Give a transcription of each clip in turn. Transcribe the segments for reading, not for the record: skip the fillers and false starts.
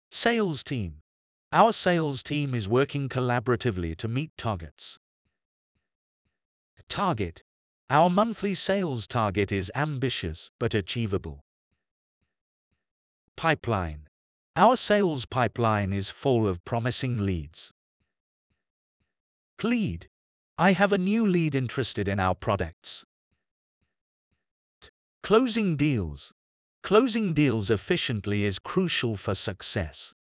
Sales team. Our sales team is working collaboratively to meet targets. Target. Our monthly sales target is ambitious but achievable. Pipeline. Our sales pipeline is full of promising leads. Lead. I have a new lead interested in our products. Closing deals. Closing deals efficiently is crucial for success.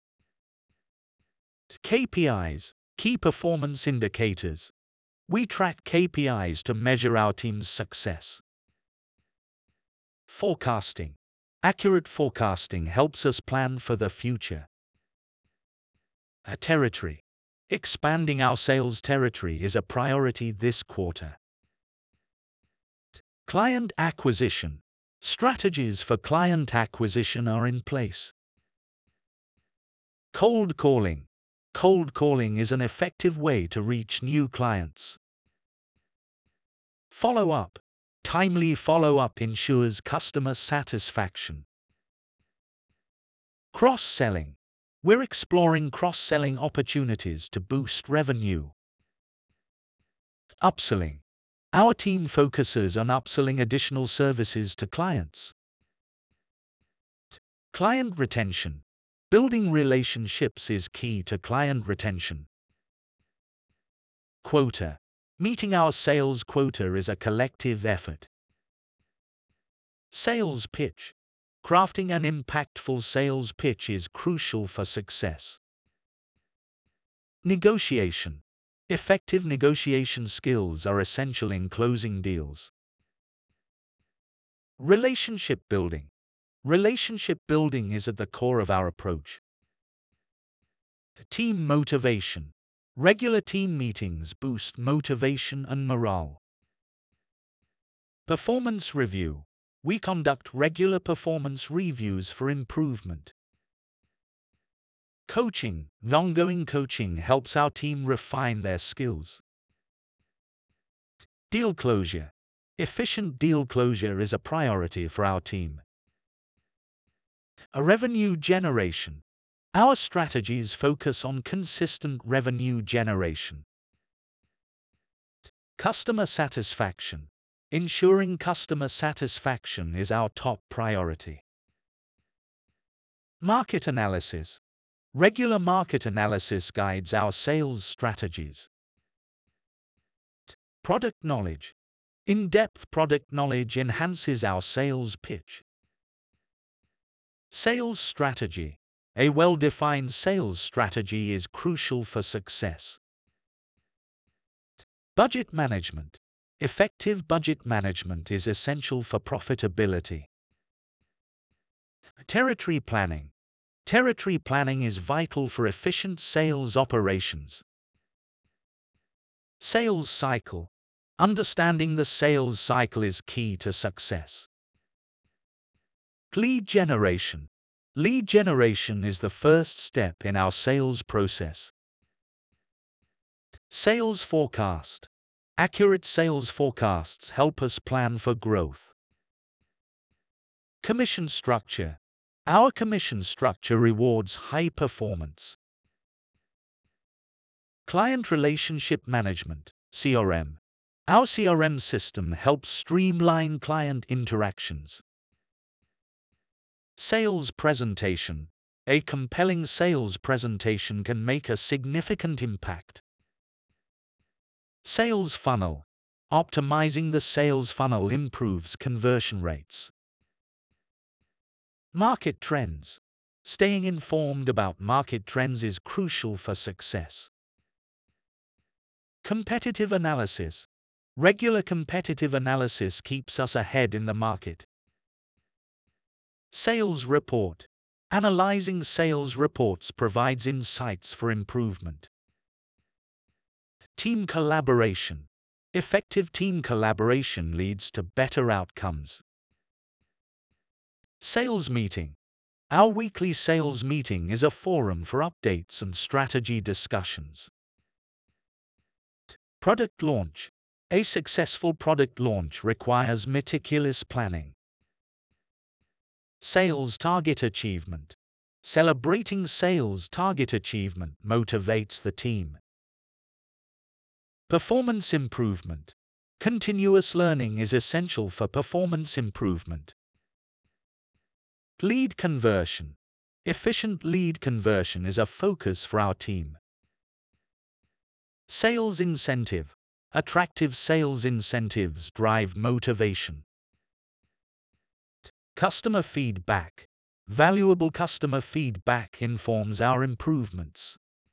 KPIs, key performance indicators. We track KPIs to measure our team's success. Forecasting. Accurate forecasting helps us plan for the future. A territory. Expanding our sales territory is a priority this quarter. Client acquisition. Strategies for client acquisition are in place. Cold calling. Cold calling is an effective way to reach new clients. Follow-up. Timely follow-up ensures customer satisfaction. Cross-selling. We're exploring cross-selling opportunities to boost revenue. Upselling. Our team focuses on upselling additional services to clients. Client retention. Building relationships is key to client retention. Quota. Meeting our sales quota is a collective effort. Sales pitch. Crafting an impactful sales pitch is crucial for success. Negotiation. Effective negotiation skills are essential in closing deals. Relationship building. Relationship building is at the core of our approach. Team motivation. Regular team meetings boost motivation and morale. Performance review. We conduct regular performance reviews for improvement. Coaching. Ongoing coaching helps our team refine their skills. Deal closure. Efficient deal closure is a priority for our team. A revenue generation. Our strategies focus on consistent revenue generation. Customer satisfaction. Ensuring customer satisfaction is our top priority. Market analysis. Regular market analysis guides our sales strategies. Product knowledge. In-depth product knowledge enhances our sales pitch. Sales strategy. A well-defined sales strategy is crucial for success. Budget management. Effective budget management is essential for profitability. Territory planning. Territory planning is vital for efficient sales operations. Sales cycle. Understanding the sales cycle is key to success. Lead generation. Lead generation is the first step in our sales process. Sales forecast. Accurate sales forecasts help us plan for growth. Commission structure. Our commission structure rewards high performance. Client relationship management, CRM. Our CRM system helps streamline client interactions. Sales presentation. A compelling sales presentation can make a significant impact. Sales funnel. Optimizing the sales funnel improves conversion rates. Market trends. Staying informed about market trends is crucial for success. Competitive analysis. Regular competitive analysis keeps us ahead in the market. Sales report. Analyzing sales reports provides insights for improvement. Team collaboration. Effective team collaboration leads to better outcomes. Sales meeting. Our weekly sales meeting is a forum for updates and strategy discussions. Product launch. A successful product launch requires meticulous planning. Sales target achievement. Celebrating sales target achievement motivates the team. Performance improvement. Continuous learning is essential for performance improvement. Lead conversion. Efficient lead conversion is a focus for our team. Sales incentive. Attractive sales incentives drive motivation. Customer feedback. Valuable customer feedback informs our improvements.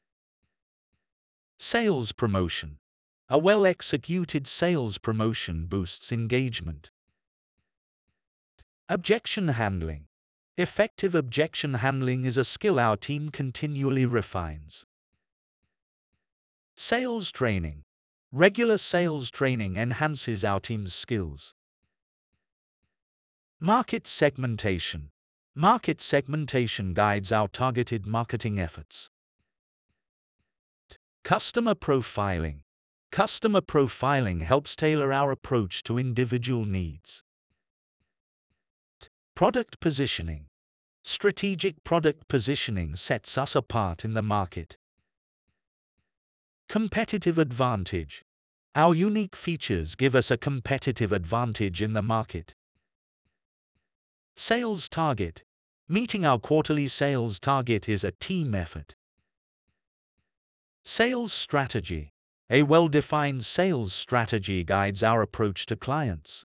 Sales promotion. A well-executed sales promotion boosts engagement. Objection handling. Effective objection handling is a skill our team continually refines. Sales training. Regular sales training enhances our team's skills. Market segmentation. Market segmentation guides our targeted marketing efforts. Customer profiling. Customer profiling helps tailor our approach to individual needs. Product positioning. Strategic product positioning sets us apart in the market. Competitive advantage. Our unique features give us a competitive advantage in the market. Sales target. Meeting our quarterly sales target is a team effort. Sales strategy. A well-defined sales strategy guides our approach to clients.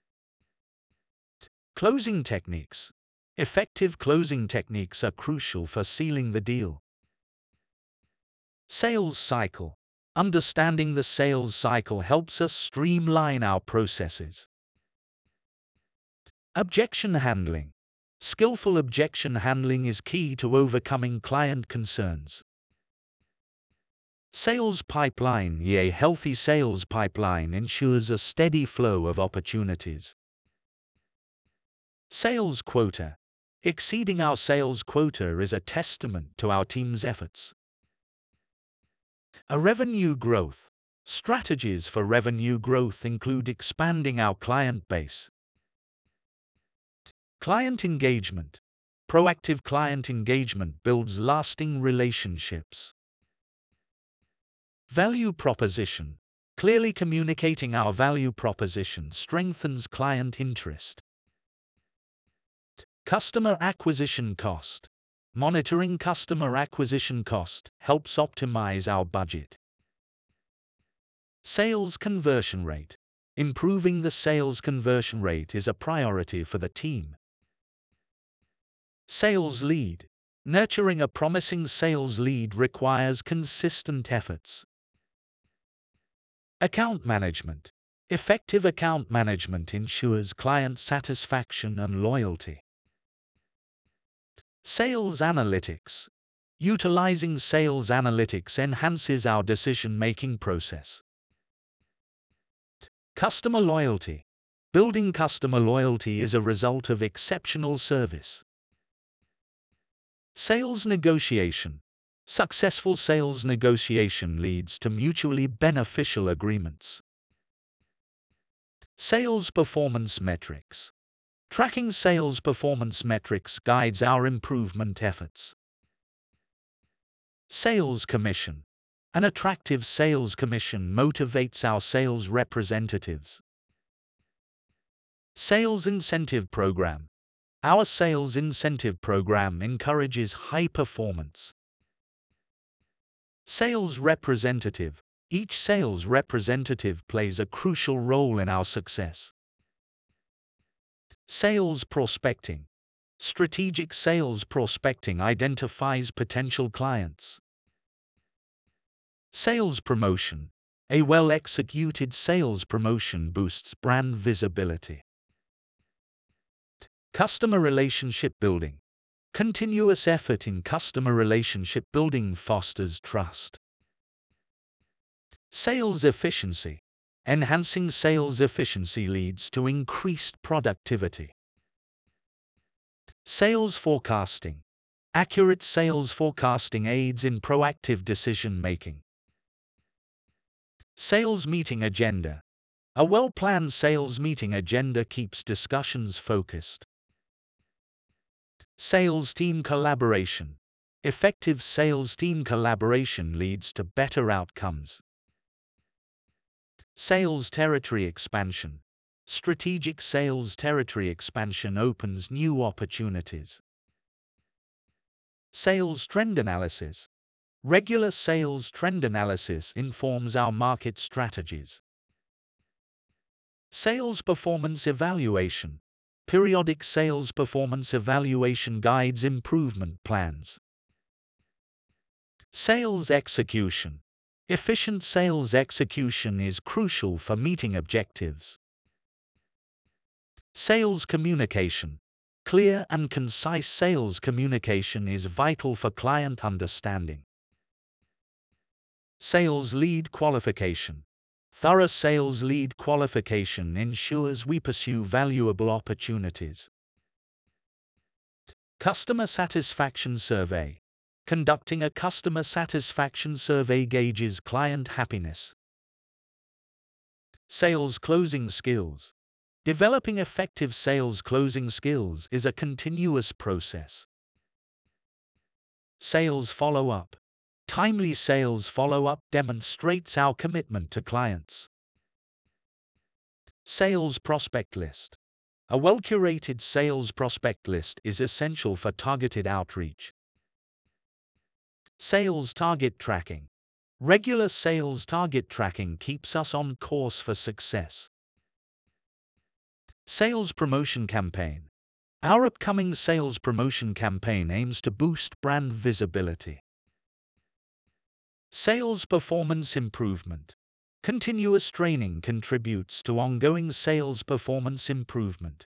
Closing techniques. Effective closing techniques are crucial for sealing the deal. Sales cycle. Understanding the sales cycle helps us streamline our processes. Objection handling. Skillful objection handling is key to overcoming client concerns. Sales pipeline. A healthy sales pipeline ensures a steady flow of opportunities. Sales quota. Exceeding our sales quota is a testament to our team's efforts. A revenue growth. Strategies for revenue growth include expanding our client base. Client engagement. Proactive client engagement builds lasting relationships. Value proposition. Clearly communicating our value proposition strengthens client interest. Customer acquisition cost. Monitoring customer acquisition cost helps optimize our budget. Sales conversion rate. Improving the sales conversion rate is a priority for the team. Sales lead. Nurturing a promising sales lead requires consistent efforts. Account management. Effective account management ensures client satisfaction and loyalty. Sales analytics. Utilizing sales analytics enhances our decision-making process. Customer loyalty. Building customer loyalty is a result of exceptional service. Sales negotiation. Successful sales negotiation leads to mutually beneficial agreements. Sales performance metrics. Tracking sales performance metrics guides our improvement efforts. Sales commission. An attractive sales commission motivates our sales representatives. Sales incentive program. Our sales incentive program encourages high performance. Sales representative. Each sales representative plays a crucial role in our success. Sales prospecting. Strategic sales prospecting identifies potential clients. Sales promotion. A well-executed sales promotion boosts brand visibility. Customer relationship building. Continuous effort in customer relationship building fosters trust. Sales efficiency. Enhancing sales efficiency leads to increased productivity. Sales forecasting. Accurate sales forecasting aids in proactive decision-making. Sales meeting agenda. A well-planned sales meeting agenda keeps discussions focused. Sales team collaboration. Effective sales team collaboration leads to better outcomes. Sales territory expansion. Strategic sales territory expansion opens new opportunities. Sales trend analysis. Regular sales trend analysis informs our market strategies. Sales performance evaluation. Periodic sales performance evaluation guides improvement plans. Sales execution. Efficient sales execution is crucial for meeting objectives. Sales communication. Clear and concise sales communication is vital for client understanding. Sales lead qualification. Thorough sales lead qualification ensures we pursue valuable opportunities. Customer satisfaction survey. Conducting a customer satisfaction survey gauges client happiness. Sales closing skills. Developing effective sales closing skills is a continuous process. Sales follow-up. Timely sales follow-up demonstrates our commitment to clients. Sales prospect list. A well-curated sales prospect list is essential for targeted outreach. Sales target tracking. Regular sales target tracking keeps us on course for success. Sales promotion campaign. Our upcoming sales promotion campaign aims to boost brand visibility. Sales performance improvement. Continuous training contributes to ongoing sales performance improvement.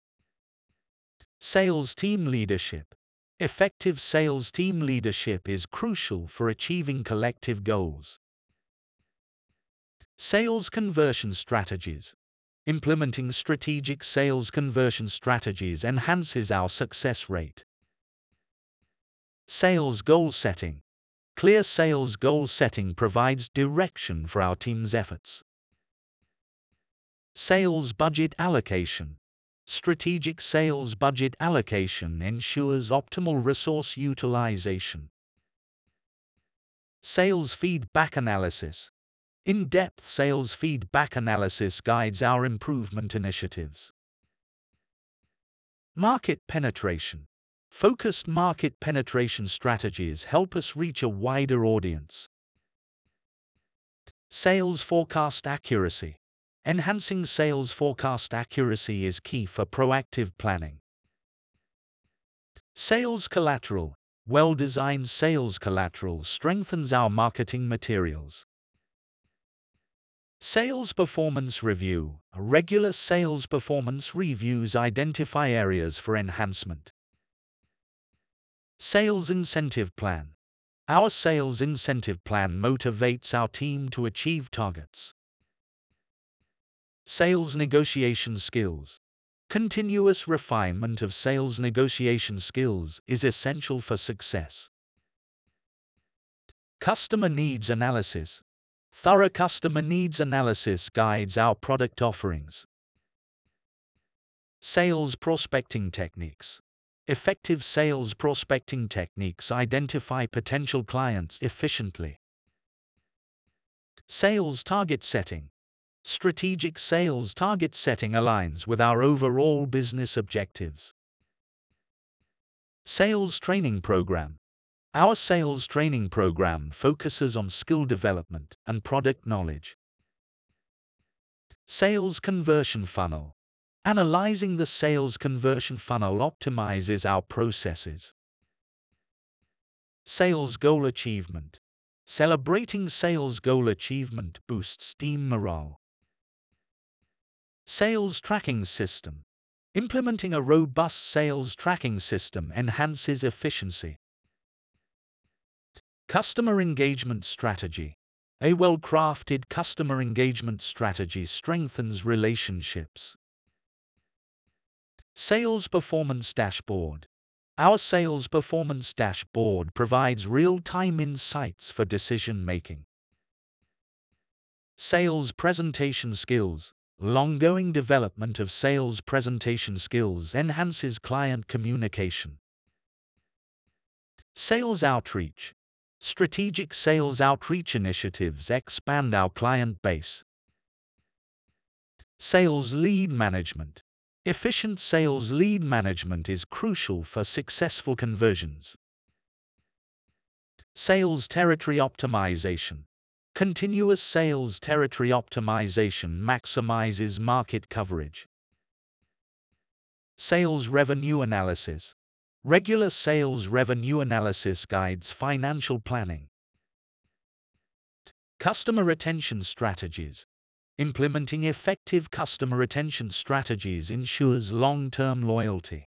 Sales team leadership. Effective sales team leadership is crucial for achieving collective goals. Sales conversion strategies. Implementing strategic sales conversion strategies enhances our success rate. Sales goal setting. Clear sales goal setting provides direction for our team's efforts. Sales budget allocation. Strategic sales budget allocation ensures optimal resource utilization. Sales feedback analysis. In-depth sales feedback analysis guides our improvement initiatives. Market penetration. Focused market penetration strategies help us reach a wider audience. Sales forecast accuracy. Enhancing sales forecast accuracy is key for proactive planning. Sales collateral. Well-designed sales collateral strengthens our marketing materials. Sales performance review. Regular sales performance reviews identify areas for enhancement. Sales incentive plan. Our sales incentive plan motivates our team to achieve targets. Sales negotiation skills. Continuous refinement of sales negotiation skills is essential for success. Customer needs analysis. Thorough customer needs analysis guides our product offerings. Sales prospecting techniques. Effective sales prospecting techniques identify potential clients efficiently. Sales target setting. Strategic sales target setting aligns with our overall business objectives. Sales training program. Our sales training program focuses on skill development and product knowledge. Sales conversion funnel. Analyzing the sales conversion funnel optimizes our processes. Sales goal achievement. Celebrating sales goal achievement boosts team morale. Sales tracking system. Implementing a robust sales tracking system enhances efficiency. Customer engagement strategy. A well-crafted customer engagement strategy strengthens relationships. Sales performance dashboard. Our sales performance dashboard provides real-time insights for decision-making. Sales presentation skills. Ongoing development of sales presentation skills enhances client communication. Sales outreach. Strategic sales outreach initiatives expand our client base. Sales lead management. Efficient sales lead management is crucial for successful conversions. Sales territory optimization. Continuous sales territory optimization maximizes market coverage. Sales revenue analysis. Regular sales revenue analysis guides financial planning. Customer retention strategies. Implementing effective customer retention strategies ensures long-term loyalty.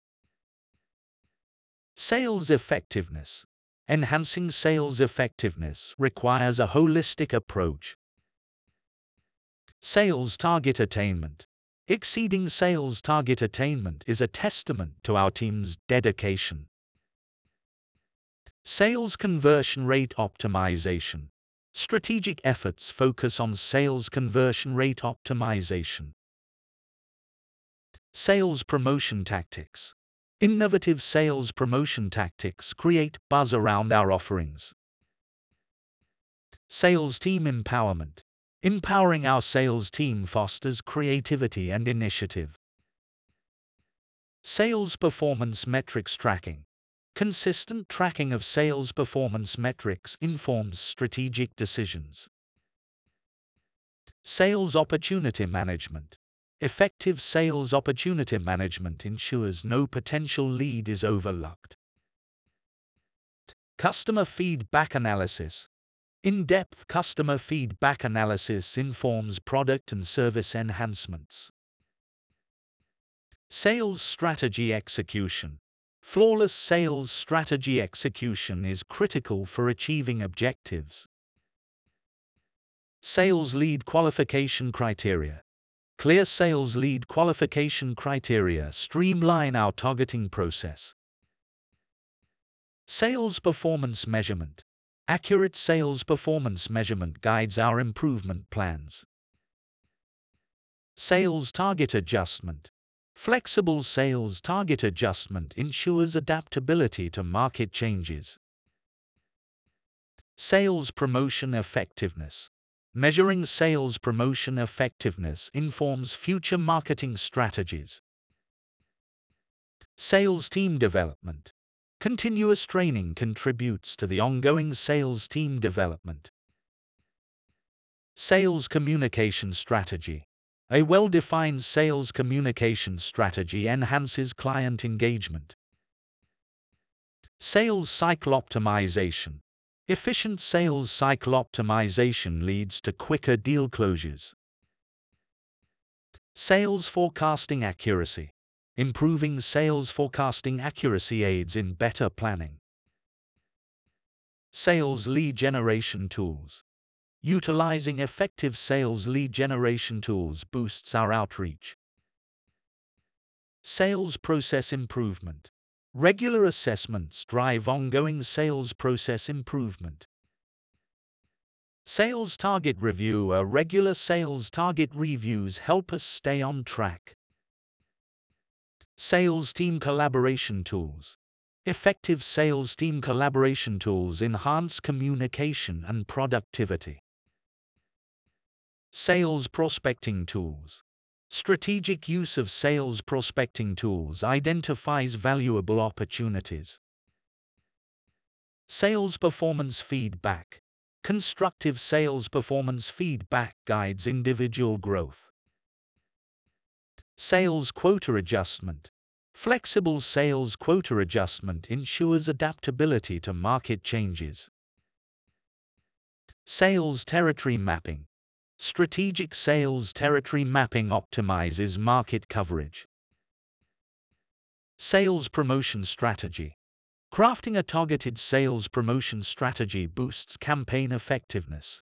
Sales effectiveness. Enhancing sales effectiveness requires a holistic approach. Sales target attainment. Exceeding sales target attainment is a testament to our team's dedication. Sales conversion rate optimization. Strategic efforts focus on sales conversion rate optimization. Sales promotion tactics. Innovative sales promotion tactics create buzz around our offerings. Sales team empowerment. Empowering our sales team fosters creativity and initiative. Sales performance metrics tracking. Consistent tracking of sales performance metrics informs strategic decisions. Sales opportunity management. Effective sales opportunity management ensures no potential lead is overlooked. Customer feedback analysis. In-depth customer feedback analysis informs product and service enhancements. Sales strategy execution. Flawless sales strategy execution is critical for achieving objectives. Sales lead qualification criteria. Clear sales lead qualification criteria streamline our targeting process. Sales performance measurement. Accurate sales performance measurement guides our improvement plans. Sales target adjustment. Flexible sales target adjustment ensures adaptability to market changes. Sales promotion effectiveness. Measuring sales promotion effectiveness informs future marketing strategies. Sales team development. Continuous training contributes to the ongoing sales team development. Sales communication strategy. A well-defined sales communication strategy enhances client engagement. Sales cycle optimization. Efficient sales cycle optimization leads to quicker deal closures. Sales forecasting accuracy. Improving sales forecasting accuracy aids in better planning. Sales lead generation tools. Utilizing effective sales lead generation tools boosts our outreach. Sales process improvement. Regular assessments drive ongoing sales process improvement. Sales target review. Regular sales target reviews help us stay on track. Sales team collaboration tools. Effective sales team collaboration tools enhance communication and productivity. Sales prospecting tools. Strategic use of sales prospecting tools identifies valuable opportunities. Sales performance feedback. Constructive sales performance feedback guides individual growth. Sales quota adjustment. Flexible sales quota adjustment ensures adaptability to market changes. Sales territory mapping. Strategic sales territory mapping optimizes market coverage. Sales promotion strategy. Crafting a targeted sales promotion strategy boosts campaign effectiveness.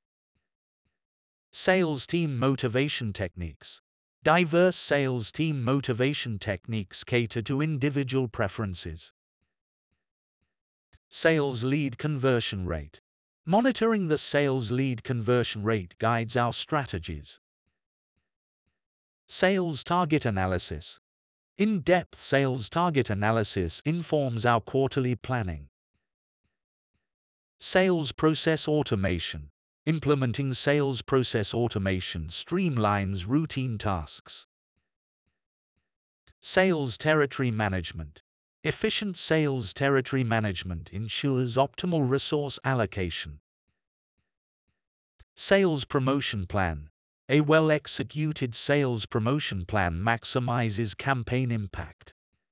Sales team motivation techniques. Diverse sales team motivation techniques cater to individual preferences. Sales lead conversion rate. Monitoring the sales lead conversion rate guides our strategies. Sales target analysis. In-depth sales target analysis informs our quarterly planning. Sales process automation. Implementing sales process automation streamlines routine tasks. Sales territory management. Efficient sales territory management ensures optimal resource allocation. Sales promotion plan. A well-executed sales promotion plan maximizes campaign impact.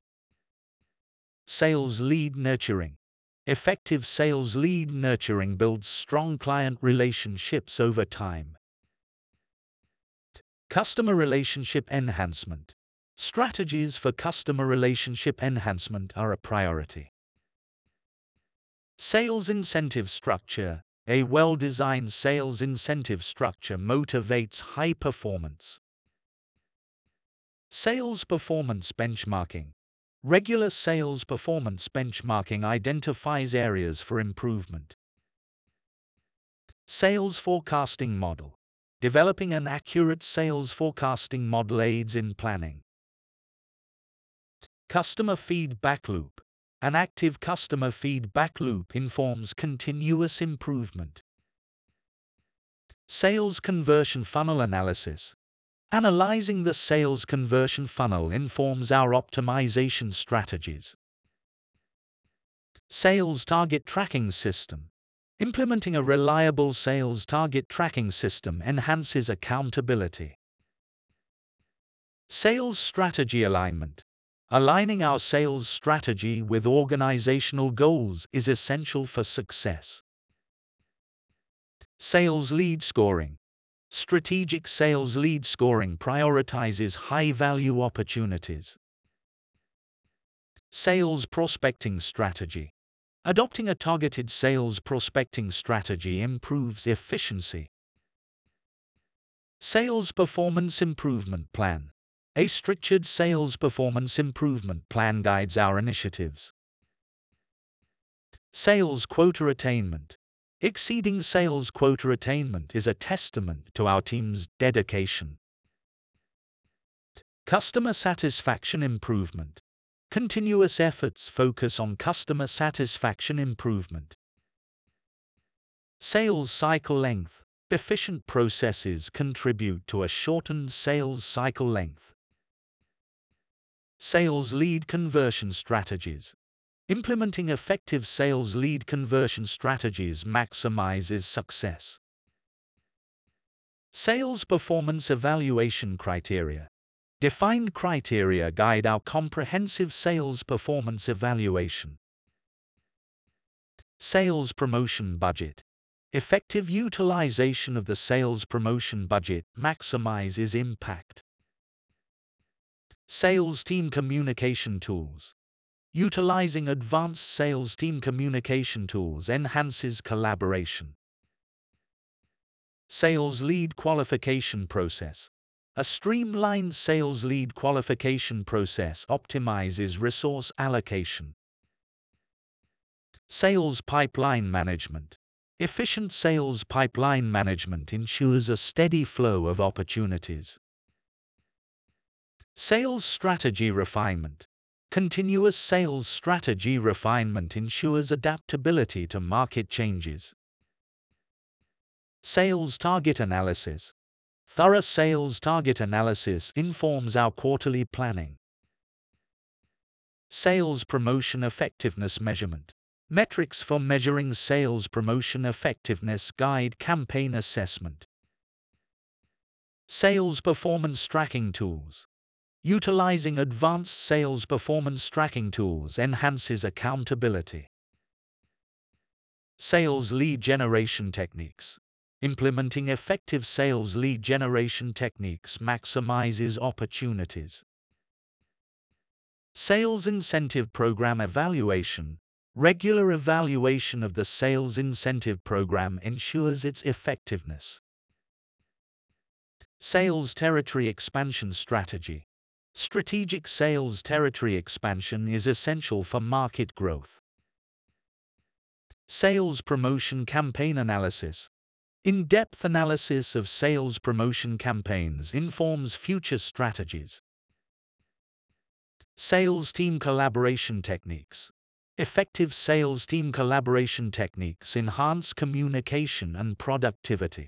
Sales lead nurturing. Effective sales lead nurturing builds strong client relationships over time. Customer relationship enhancement. Strategies for customer relationship enhancement are a priority. Sales incentive structure. A well-designed sales incentive structure motivates high performance. Sales performance benchmarking. Regular sales performance benchmarking identifies areas for improvement. Sales forecasting model. Developing an accurate sales forecasting model aids in planning. Customer feedback loop. An active customer feedback loop informs continuous improvement. Sales conversion funnel analysis. Analyzing the sales conversion funnel informs our optimization strategies. Sales target tracking system. Implementing a reliable sales target tracking system enhances accountability. Sales strategy alignment. Aligning our sales strategy with organizational goals is essential for success. Sales lead scoring. Strategic sales lead scoring prioritizes high-value opportunities. Sales prospecting strategy. Adopting a targeted sales prospecting strategy improves efficiency. Sales performance improvement plan. A structured sales performance improvement plan guides our initiatives. Sales quota attainment. Exceeding sales quota attainment is a testament to our team's dedication. Customer satisfaction improvement. Continuous efforts focus on customer satisfaction improvement. Sales cycle length. Efficient processes contribute to a shortened sales cycle length. Sales lead conversion strategies. Implementing effective sales lead conversion strategies maximizes success. Sales performance evaluation criteria. Defined criteria guide our comprehensive sales performance evaluation. Sales promotion budget. Effective utilization of the sales promotion budget maximizes impact. Sales team communication tools. Utilizing advanced sales team communication tools enhances collaboration. Sales lead qualification process. A streamlined sales lead qualification process optimizes resource allocation. Sales pipeline management. Efficient sales pipeline management ensures a steady flow of opportunities. Sales strategy refinement. Continuous sales strategy refinement ensures adaptability to market changes. Sales target analysis. Thorough sales target analysis informs our quarterly planning. Sales promotion effectiveness measurement. Metrics for measuring sales promotion effectiveness guide campaign assessment. Sales performance tracking tools. Utilizing advanced sales performance tracking tools enhances accountability. Sales lead generation techniques. Implementing effective sales lead generation techniques maximizes opportunities. Sales incentive program evaluation. Regular evaluation of the sales incentive program ensures its effectiveness. Sales territory expansion strategy. Strategic sales territory expansion is essential for market growth. Sales promotion campaign analysis. In-depth analysis of sales promotion campaigns informs future strategies. Sales team collaboration techniques. Effective sales team collaboration techniques enhance communication and productivity.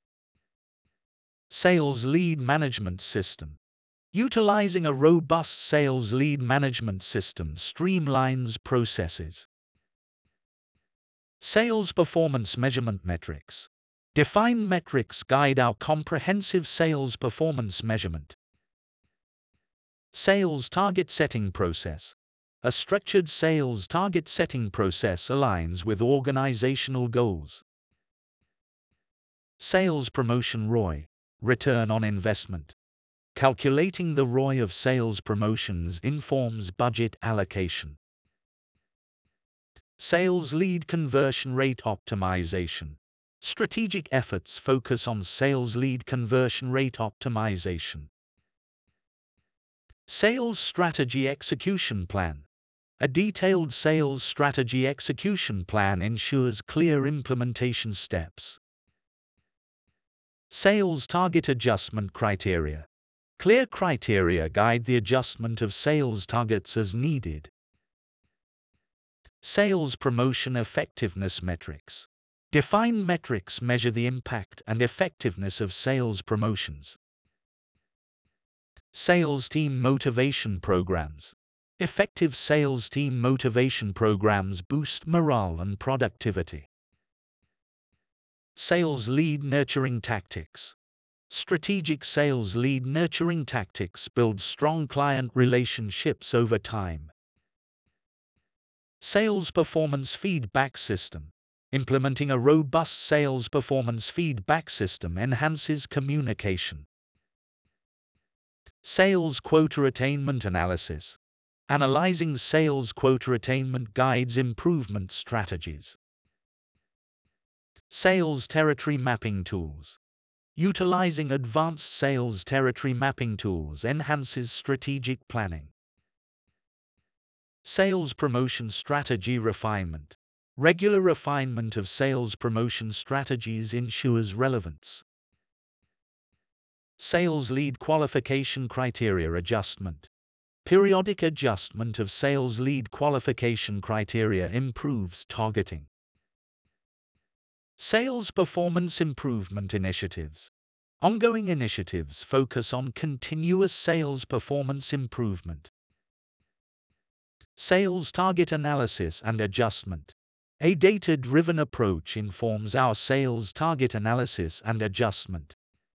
Sales lead management system. Utilizing a robust sales lead management system streamlines processes. Sales performance measurement metrics. Defined metrics guide our comprehensive sales performance measurement. Sales target setting process. A structured sales target setting process aligns with organizational goals. Sales promotion ROI, return on investment. Calculating the ROI of sales promotions informs budget allocation. Sales lead conversion rate optimization. Strategic efforts focus on sales lead conversion rate optimization. Sales strategy execution plan. A detailed sales strategy execution plan ensures clear implementation steps. Sales target adjustment criteria. Clear criteria guide the adjustment of sales targets as needed. Sales promotion effectiveness metrics. Defined metrics measure the impact and effectiveness of sales promotions. Sales team motivation programs. Effective sales team motivation programs boost morale and productivity. Sales lead nurturing tactics. Strategic sales lead nurturing tactics build strong client relationships over time. Sales performance feedback system. Implementing a robust sales performance feedback system enhances communication. Sales quota attainment analysis. Analyzing sales quota attainment guides improvement strategies. Sales territory mapping tools. Utilizing advanced sales territory mapping tools enhances strategic planning. Sales promotion strategy refinement. Regular refinement of sales promotion strategies ensures relevance. Sales lead qualification criteria adjustment. Periodic adjustment of sales lead qualification criteria improves targeting. Sales performance improvement initiatives. Ongoing initiatives focus on continuous sales performance improvement. Sales target analysis and adjustment. A data-driven approach informs our sales target analysis and adjustment.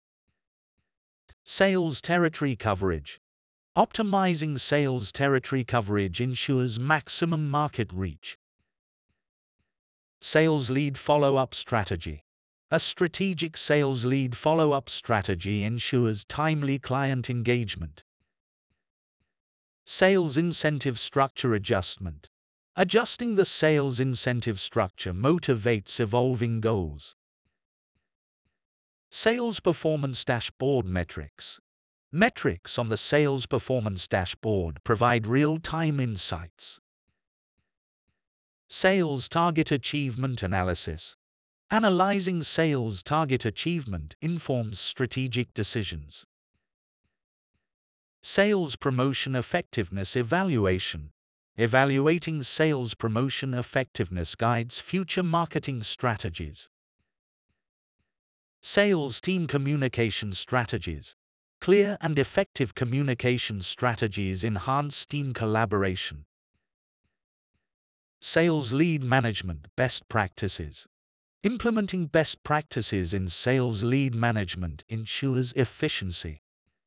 Sales territory coverage. Optimizing sales territory coverage ensures maximum market reach. Sales lead follow-up strategy. A strategic sales lead follow-up strategy ensures timely client engagement. Sales incentive structure adjustment. Adjusting the sales incentive structure motivates evolving goals. Sales performance dashboard metrics. Metrics on the sales performance dashboard provide real-time insights. Sales target achievement analysis. Analyzing sales target achievement informs strategic decisions. Sales promotion effectiveness evaluation. Evaluating sales promotion effectiveness guides future marketing strategies. Sales team communication strategies. Clear and effective communication strategies enhance team collaboration. Sales lead management best practices. Implementing best practices in sales lead management ensures efficiency.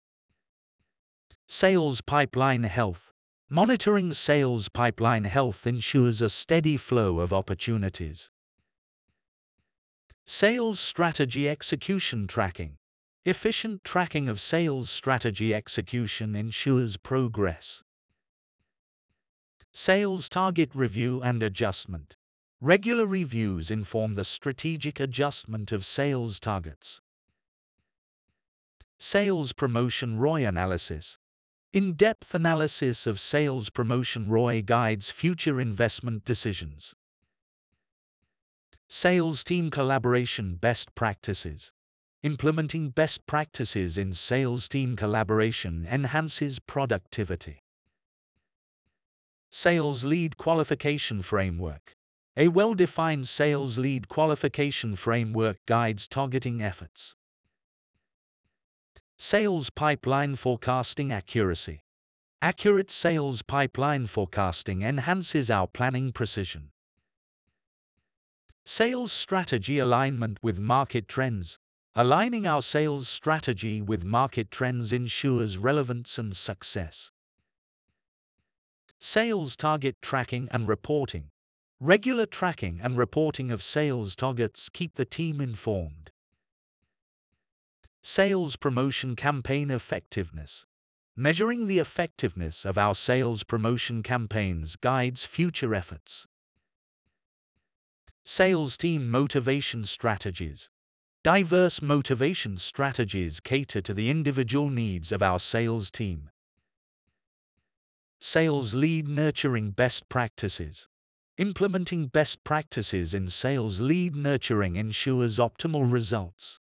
Sales pipeline health. Monitoring sales pipeline health ensures a steady flow of opportunities. Sales strategy execution tracking. Efficient tracking of sales strategy execution ensures progress. Sales target review and adjustment. Regular reviews inform the strategic adjustment of sales targets. Sales promotion ROI analysis. In-depth analysis of sales promotion ROI guides future investment decisions. Sales team collaboration best practices. Implementing best practices in sales team collaboration enhances productivity. Sales lead qualification framework. A well-defined sales lead qualification framework guides targeting efforts. Sales pipeline forecasting accuracy. Accurate sales pipeline forecasting enhances our planning precision. Sales strategy alignment with market trends. Aligning our sales strategy with market trends ensures relevance and success. Sales target tracking and reporting. Regular tracking and reporting of sales targets keep the team informed. Sales promotion campaign effectiveness. Measuring the effectiveness of our sales promotion campaigns guides future efforts. Sales team motivation strategies. Diverse motivation strategies cater to the individual needs of our sales team. Sales lead nurturing best practices. Implementing best practices in sales lead nurturing ensures optimal results.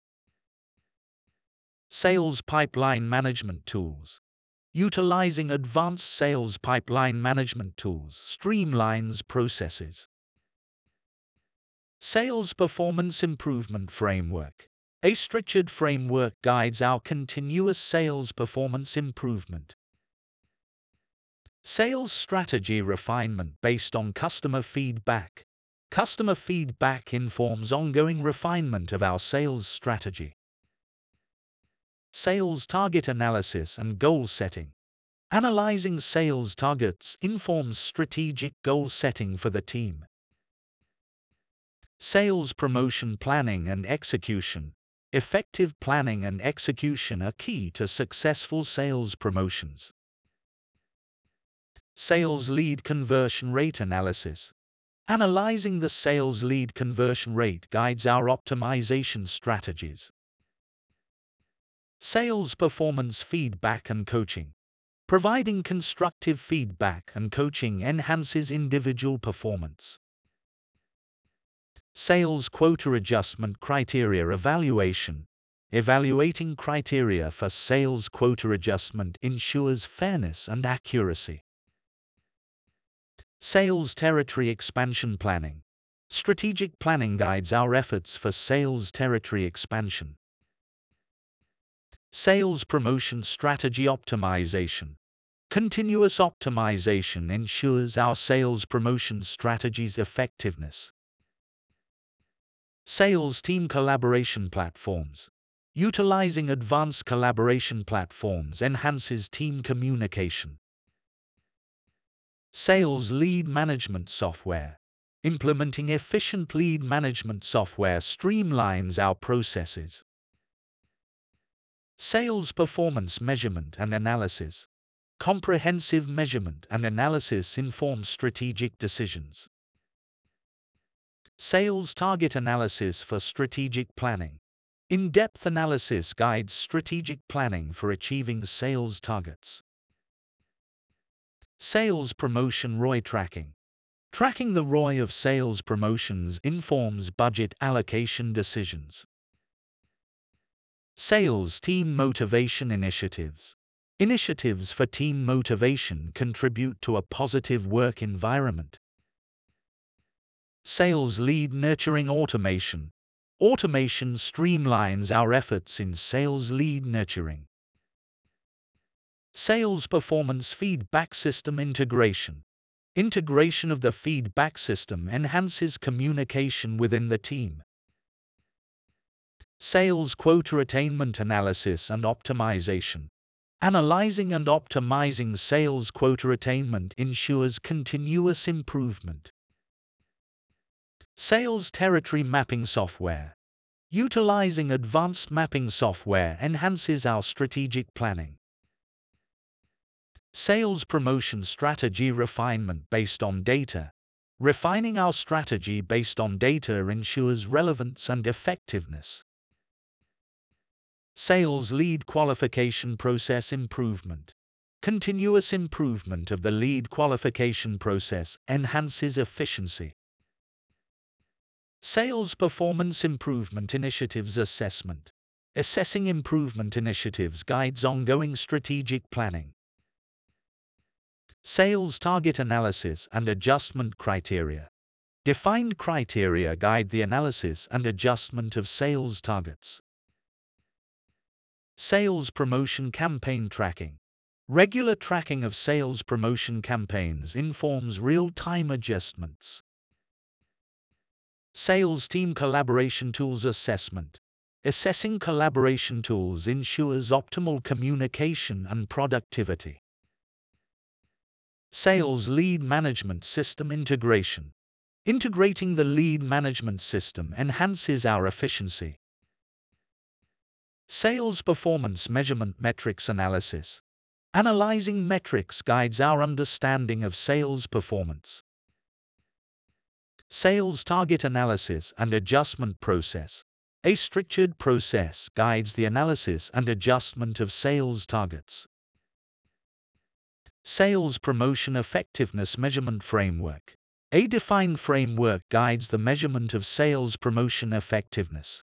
Sales pipeline management tools. Utilizing advanced sales pipeline management tools streamlines processes. Sales performance improvement framework. A structured framework guides our continuous sales performance improvement. Sales strategy refinement based on customer feedback. Customer feedback informs ongoing refinement of our sales strategy. Sales target analysis and goal setting. Analyzing sales targets informs strategic goal setting for the team. Sales promotion planning and execution. Effective planning and execution are key to successful sales promotions. Sales lead conversion rate analysis. Analyzing the sales lead conversion rate guides our optimization strategies. Sales performance feedback and coaching. Providing constructive feedback and coaching enhances individual performance. Sales quota adjustment criteria evaluation. Evaluating criteria for sales quota adjustment ensures fairness and accuracy. Sales territory expansion planning. Strategic planning guides our efforts for sales territory expansion. Sales promotion strategy optimization. Continuous optimization ensures our sales promotion strategy's effectiveness. Sales team collaboration platforms. Utilizing advanced collaboration platforms enhances team communication. Sales lead management software. Implementing efficient lead management software streamlines our processes. Sales performance measurement and analysis. Comprehensive measurement and analysis inform strategic decisions. Sales target analysis for strategic planning. In-depth analysis guides strategic planning for achieving sales targets. Sales promotion ROI tracking. Tracking the ROI of sales promotions informs budget allocation decisions. Sales team motivation initiatives. Initiatives for team motivation contribute to a positive work environment. Sales lead nurturing automation. Automation streamlines our efforts in sales lead nurturing. Sales performance feedback system integration. Integration of the feedback system enhances communication within the team. Sales quota attainment analysis and optimization. Analyzing and optimizing sales quota attainment ensures continuous improvement. Sales territory mapping software. Utilizing advanced mapping software enhances our strategic planning. Sales promotion strategy refinement based on data. Refining our strategy based on data ensures relevance and effectiveness. Sales lead qualification process improvement. Continuous improvement of the lead qualification process enhances efficiency. Sales performance improvement initiatives assessment. Assessing improvement initiatives guides ongoing strategic planning. Sales target analysis and adjustment criteria. Defined criteria guide the analysis and adjustment of sales targets. Sales promotion campaign tracking. Regular tracking of sales promotion campaigns informs real-time adjustments. Sales team collaboration tools assessment. Assessing collaboration tools ensures optimal communication and productivity. Sales lead management system integration. Integrating the lead management system enhances our efficiency. Sales performance measurement metrics analysis. Analyzing metrics guides our understanding of sales performance. Sales target analysis and adjustment process. A structured process guides the analysis and adjustment of sales targets. Sales promotion effectiveness measurement framework. A defined framework guides the measurement of sales promotion effectiveness.